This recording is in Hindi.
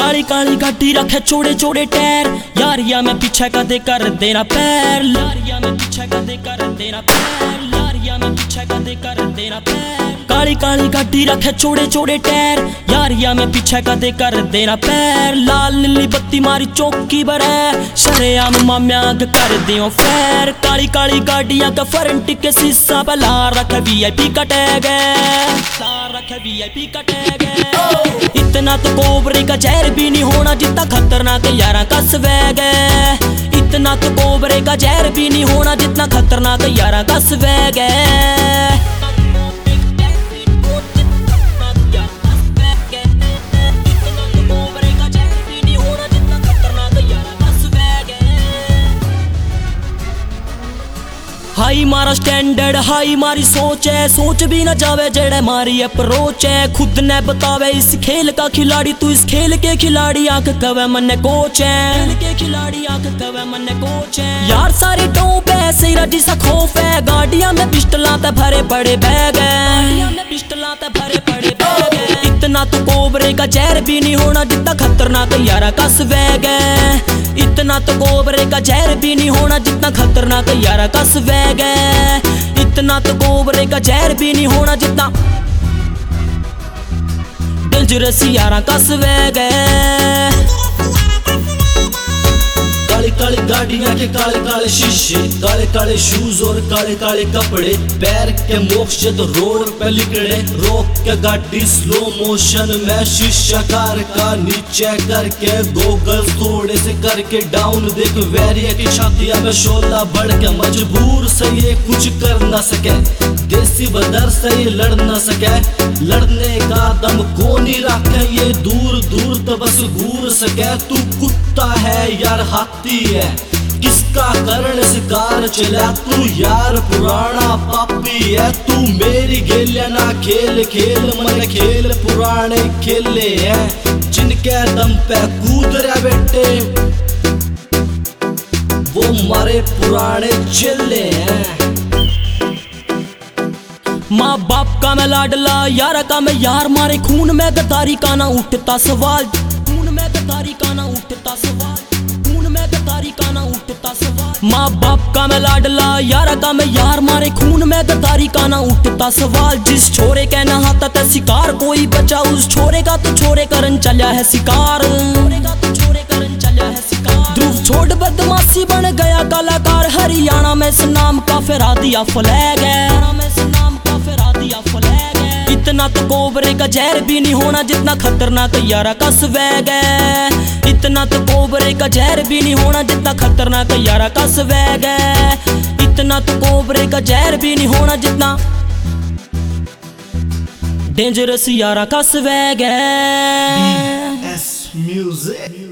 काली काली गाड़ी रखे चौड़े चौड़े टायर, यारिया में पीछे कदे कर देना पैर, यारिया में पीछे कदे कर देना पैर, यारिया में पीछे कदे कर देना पैर। काली काली गाड़ी रखे चौड़े चौड़े टायर, यारिया में पीछे कदे कर देना पैर। लाल नीली बत्ती मारी चौकी बरे, शरेआम माम्या कर दियो फैर। काली काली गाड़ियां का फ्रंट के शीशा पे ला रखे VIP का टैग, ला रखे VIP का टैग। इतना तो कोबरे का जहर भी नहीं होना जितना खतरनाक यारा का स्वैग है। इतना तो कोबरे का जहर भी नहीं होना जितना खतरनाक यारा का स्वैग है। हाई मारा स्टैंडर्ड, हाई मारी सोच है, सोच भी ना जावे जेड़े मारी अप्रोच है। खुद ने बतावे इस खेल का खिलाड़ी, तू इस खेल के खिलाड़ी आंख कवे मन्ने कोच है, खेल के खिलाड़ी आंख कवे मन्ने कोच है। यार सारी टोप है ऐसे राजी सा खौफ है, गाड़ियां में पिस्टलां ते भरे पड़े बैग है, गाड़ियां में पिस्टलां ते भरे पड़े बैग है। इतना तो कोबरे का जहर भी नहीं होना जितना खतरनाक यारा का स्वैग है। इतना तो कोबरे का जहर भी नहीं होना जितना खतरनाक यारा का स्वैग है। इतना तो कोबरे का जहर भी नहीं होना जितना डेंजरस यारा का स्वैग है। काली काली गाड़ियां के काले काले शीशे, काले काले शूज और काले काले कपड़े, पैर के मोक्ष तो रोड पे लिखड़े। रोक के गाड़ी स्लो मोशन में, शीशा कार का नीचे करके, गोगल थोड़े से करके डाउन देख। वैरिया की छातियां में शोला बढ़ के, मजबूर से ये कुछ कर ना सके, देसी बदर से ये लड़ ना सके। लड़ने का दम को नहीं रखे ये, दूर दूर तो बस घूर सके। तू कुत्ता है यार हाथी है, किसका करण शिकार चला। तू यार पुराना पापी है, तू मेरी गेलिया ना खेल खेल, मन खेल पुराने खेले हैं। जिनके दम पे कूद रहे बेटे वो मारे पुराने चेले हैं। माँ बाप का मैं लाडला, यार का मैं यार, मारे खून में गद्दारी का ना उठता सवाल, खून में गद्दारी का ना उठता सवाल, खून में गद्दारी का ना उठता सवाल। माँ बाप का मैं लाडला, यार का मैं यार, मारे खून में गद्दारी का ना उठता सवाल। जिस छोरे के नहाता था शिकार कोई बचा, उस छोरे का तो छोरे करन चला है शिकार, छोरे का तो छोरे करन चला है शिकार। ध्रुव छोड़ बदमाशी बन गया कलाकार, हरियाणा में इस नाम का फिरा दिया फ्लैग है, हरियाणा में इस नाम का फिरा दिया फ्लैग है। इतना तो कोबरे का जहर भी नहीं होना जितना खतरनाक यारा का स्वैग है। इतना तो कोबरे का जहर भी नहीं होना जितना खतरनाक यारा का स्वैग है। इतना तो कोबरे का जहर भी नहीं होना जितना डेंजरस यारा का स्वैग है। BS Music।